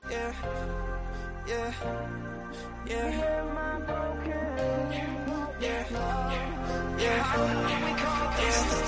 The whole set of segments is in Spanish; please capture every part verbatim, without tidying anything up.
Yeah, yeah, yeah, yeah, yeah,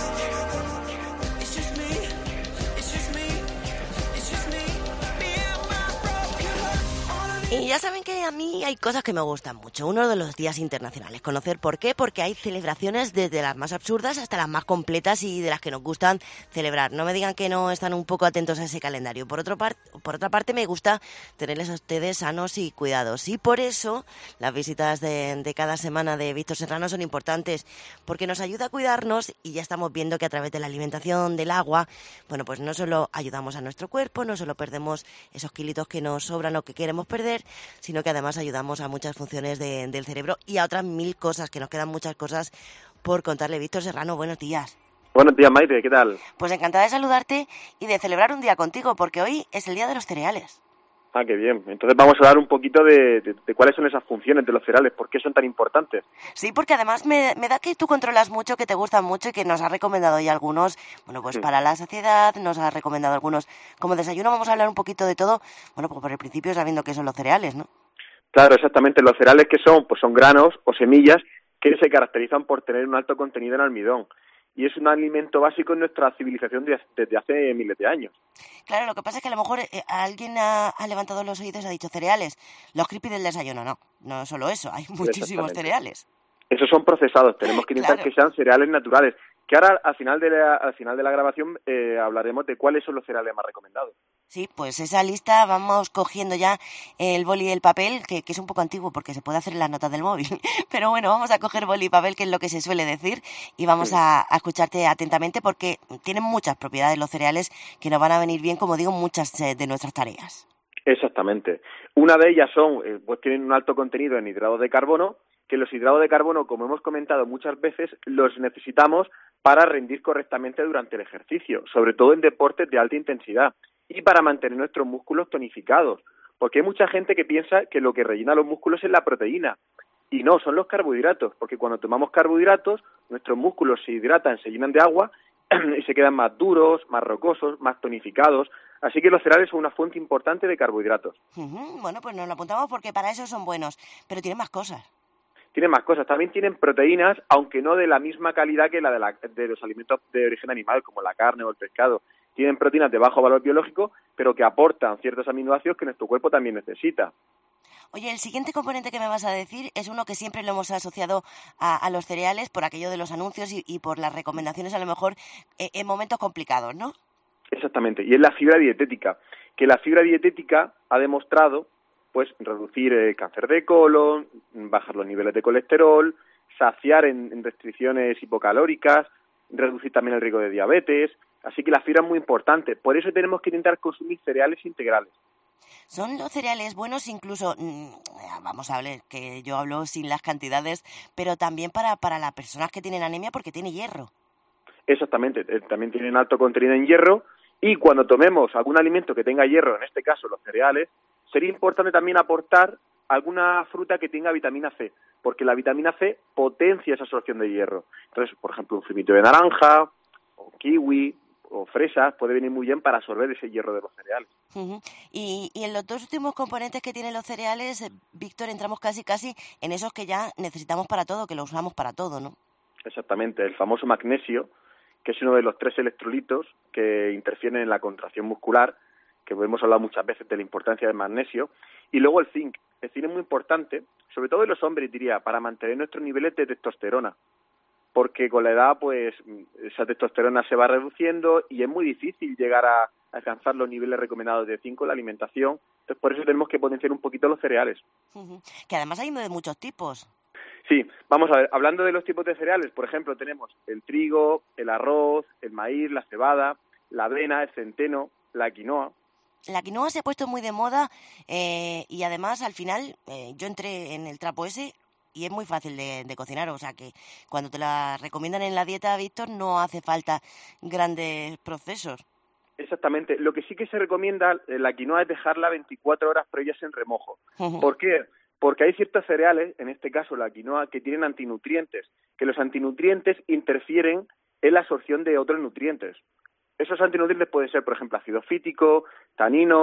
yeah. It's just me, it's just me, it's just me, me and my broken heart. Y ya saben que a mí hay cosas que me gustan mucho. Uno de los días internacionales. Conocer por qué, porque hay celebraciones desde las más absurdas hasta las más completas y de las que nos gustan celebrar. No me digan que no están un poco atentos a ese calendario. Por otro par- por otra parte, me gusta tenerles a ustedes sanos y cuidados. Y por eso las visitas de, de cada semana de Víctor Serrano son importantes, porque nos ayuda a cuidarnos y ya estamos viendo que a través de la alimentación, del agua, bueno, pues no solo ayudamos a nuestro cuerpo, no solo perdemos esos kilitos que nos sobran o que queremos perder, sino que además ayudamos a muchas funciones de, del cerebro y a otras mil cosas, que nos quedan muchas cosas por contarle. Víctor Serrano, buenos días. Buenos días, Maite, ¿qué tal? Pues encantada de saludarte y de celebrar un día contigo, porque hoy es el Día de los Cereales. Ah, qué bien. Entonces vamos a hablar un poquito de, de, de cuáles son esas funciones de los cereales, por qué son tan importantes. Sí, porque además me, me da que tú controlas mucho, que te gustan mucho y que nos has recomendado ya algunos, bueno, pues Sí. para la saciedad, nos has recomendado algunos como desayuno. Vamos a hablar un poquito de todo, bueno, pues por el principio sabiendo qué son los cereales, ¿no? Claro, exactamente. Los cereales que son, pues son granos o semillas que se caracterizan por tener un alto contenido en almidón. Y es un alimento básico en nuestra civilización de- desde hace miles de años. Claro, lo que pasa es que a lo mejor eh, alguien ha, ha levantado los oídos y ha dicho cereales, los creepy del desayuno. No, no solo eso, hay muchísimos Exactamente. cereales. Esos son procesados, tenemos que intentar Claro. que sean cereales naturales. Que ahora, al final de la, al final de la grabación, eh, hablaremos de cuáles son los cereales más recomendados. Sí, pues esa lista vamos cogiendo ya el boli y el papel, que, que es un poco antiguo porque se puede hacer en las notas del móvil. Pero bueno, vamos a coger boli y papel, que es lo que se suele decir, y vamos Sí. a, a escucharte atentamente porque tienen muchas propiedades los cereales que nos van a venir bien, como digo, muchas eh, de nuestras tareas. Exactamente. Una de ellas son, eh, pues tienen un alto contenido en hidratos de carbono, que los hidratos de carbono, como hemos comentado muchas veces, los necesitamos para rendir correctamente durante el ejercicio, sobre todo en deportes de alta intensidad, y para mantener nuestros músculos tonificados, porque hay mucha gente que piensa que lo que rellena los músculos es la proteína, y no, son los carbohidratos, porque cuando tomamos carbohidratos, nuestros músculos se hidratan, se llenan de agua, y se quedan más duros, más rocosos, más tonificados. Así que los cereales son una fuente importante de carbohidratos. Ujú, bueno, pues nos lo apuntamos porque para eso son buenos, pero tienen más cosas. Tienen más cosas, también tienen proteínas, aunque no de la misma calidad que la de, la, de los alimentos de origen animal, como la carne o el pescado. Tienen proteínas de bajo valor biológico, pero que aportan ciertos aminoácidos que nuestro cuerpo también necesita. Oye, el siguiente componente que me vas a decir es uno que siempre lo hemos asociado a, a los cereales por aquello de los anuncios y, y por las recomendaciones a lo mejor eh, en momentos complicados, ¿no? Exactamente, y es la fibra dietética, que la fibra dietética ha demostrado pues reducir el cáncer de colon, bajar los niveles de colesterol, saciar en, en restricciones hipocalóricas, reducir también el riesgo de diabetes, así que la fibra es muy importante, por eso tenemos que intentar consumir cereales integrales. Son los cereales buenos incluso, mmm, vamos a hablar, que yo hablo sin las cantidades, pero también para, para las personas que tienen anemia porque tiene hierro. Exactamente, eh, también tienen alto contenido en hierro y cuando tomemos algún alimento que tenga hierro, en este caso los cereales, sería importante también aportar alguna fruta que tenga vitamina C, porque la vitamina C potencia esa absorción de hierro. Entonces, por ejemplo, un zumito de naranja, o kiwi, o fresas, puede venir muy bien para absorber ese hierro de los cereales. Uh-huh. y, y en los dos últimos componentes que tienen los cereales, eh, Víctor, entramos casi casi en esos que ya necesitamos para todo, que los usamos para todo, ¿no? Exactamente, el famoso magnesio, que es uno de los tres electrolitos que interfieren en la contracción muscular, que hemos hablado muchas veces de la importancia del magnesio, y luego el zinc. El zinc es muy importante, sobre todo en los hombres, diría, para mantener nuestros niveles de testosterona, porque con la edad, pues, esa testosterona se va reduciendo y es muy difícil llegar a alcanzar los niveles recomendados de zinc en la alimentación, entonces por eso tenemos que potenciar un poquito los cereales. Uh-huh. Que además hay de muchos tipos. Sí, vamos a ver, hablando de los tipos de cereales, por ejemplo, tenemos el trigo, el arroz, el maíz, la cebada, la avena, el centeno, la quinoa. La quinoa se ha puesto muy de moda eh, y además al final eh, yo entré en el trapo ese y es muy fácil de, de cocinar, o sea que cuando te la recomiendan en la dieta, Víctor, no hace falta grandes procesos. Exactamente, lo que sí que se recomienda eh, la quinoa es dejarla veinticuatro horas previas en remojo. Uh-huh. ¿Por qué? Porque hay ciertos cereales, en este caso la quinoa, que tienen antinutrientes, que los antinutrientes interfieren en la absorción de otros nutrientes. Esos antinutrientes pueden ser, por ejemplo, ácido fítico, taninos,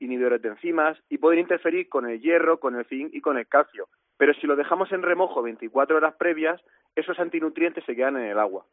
inhibidores de enzimas y pueden interferir con el hierro, con el zinc y con el calcio. Pero si lo dejamos en remojo veinticuatro horas previas, esos antinutrientes se quedan en el agua.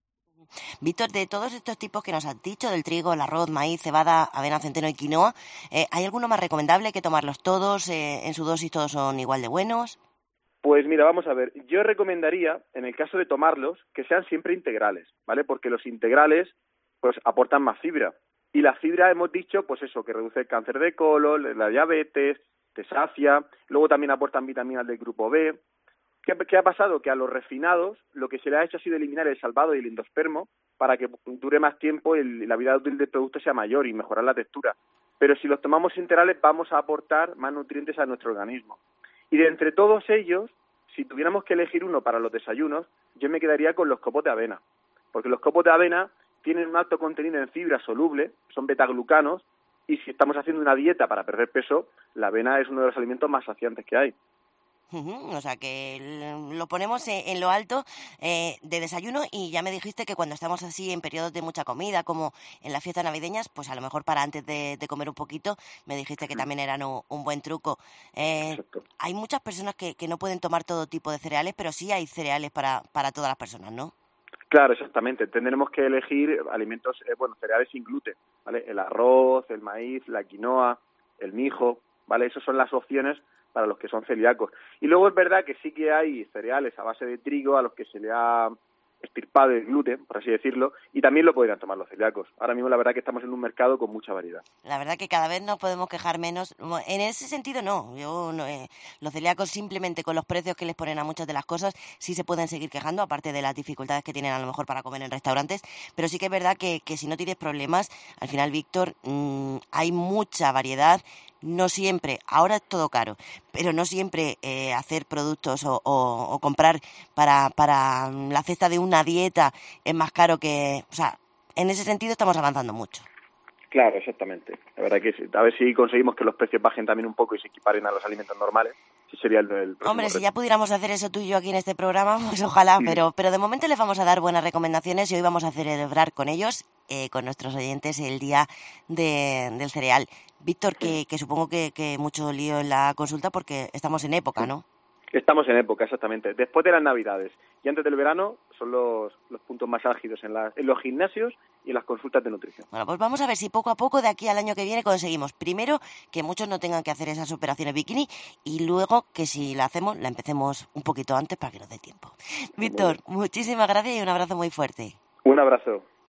Víctor, de todos estos tipos que nos has dicho, del trigo, el arroz, maíz, cebada, avena, centeno y quinoa, eh, ¿hay alguno más recomendable? ¿Hay que tomarlos todos? Eh, ¿En su dosis todos son igual de buenos? Pues mira, vamos a ver, yo recomendaría, en el caso de tomarlos, que sean siempre integrales, ¿vale? Porque los integrales, pues, aportan más fibra. Y la fibra, hemos dicho, pues eso, que reduce el cáncer de colon, la diabetes, te sacia, luego también aportan vitaminas del grupo B. ¿Qué, ¿Qué ha pasado? Que a los refinados lo que se le ha hecho ha sido eliminar el salvado y el endospermo para que dure más tiempo y la vida útil del producto sea mayor y mejorar la textura. Pero si los tomamos integrales vamos a aportar más nutrientes a nuestro organismo. Y de entre todos ellos, si tuviéramos que elegir uno para los desayunos, yo me quedaría con los copos de avena, porque los copos de avena tienen un alto contenido en fibra soluble, son betaglucanos, y si estamos haciendo una dieta para perder peso, la avena es uno de los alimentos más saciantes que hay. Uh-huh. O sea que lo ponemos en lo alto eh, de desayuno, y ya me dijiste que cuando estamos así en periodos de mucha comida, como en las fiestas navideñas, pues a lo mejor para antes de, de comer un poquito, me dijiste que también eran un, un buen truco. Eh, hay muchas personas que, que no pueden tomar todo tipo de cereales, pero sí hay cereales para, para todas las personas, ¿no? Claro, exactamente. Tendremos que elegir alimentos, eh, bueno, cereales sin gluten, ¿vale? El arroz, el maíz, la quinoa, el mijo, ¿vale? Esas son las opciones para los que son celíacos. Y luego es verdad que sí que hay cereales a base de trigo a los que se le ha extirpado el gluten, por así decirlo, y también lo podrían tomar los celíacos. Ahora mismo la verdad que estamos en un mercado con mucha variedad. La verdad que cada vez nos podemos quejar menos. En ese sentido no, yo no, eh, los celíacos simplemente con los precios que les ponen a muchas de las cosas sí se pueden seguir quejando, aparte de las dificultades que tienen a lo mejor para comer en restaurantes, pero sí que es verdad que, que si no tienes problemas, al final, Víctor, mmm, hay mucha variedad. No siempre, ahora es todo caro, pero no siempre eh, hacer productos o, o, o comprar para, para la cesta de una dieta es más caro que... O sea, en ese sentido estamos avanzando mucho. Claro, exactamente. La verdad que sí. A ver si conseguimos que los precios bajen también un poco y se equiparen a los alimentos normales. Ese sería el, el próximo Hombre, reto. si ya pudiéramos hacer eso tú y yo aquí en este programa, pues ojalá, sí. pero, pero de momento les vamos a dar buenas recomendaciones y hoy vamos a celebrar con ellos, eh, con nuestros oyentes, el Día de, del Cereal. Víctor, que, que supongo que, que mucho lío en la consulta porque estamos en época, ¿no? Estamos en época, exactamente. Después de las Navidades y antes del verano son los, los puntos más álgidos en, la, en los gimnasios y en las consultas de nutrición. Bueno, pues vamos a ver si poco a poco de aquí al año que viene conseguimos, primero, que muchos no tengan que hacer esas operaciones bikini y luego que si la hacemos, la empecemos un poquito antes para que nos dé tiempo. Víctor, muchísimas gracias y un abrazo muy fuerte. Un abrazo.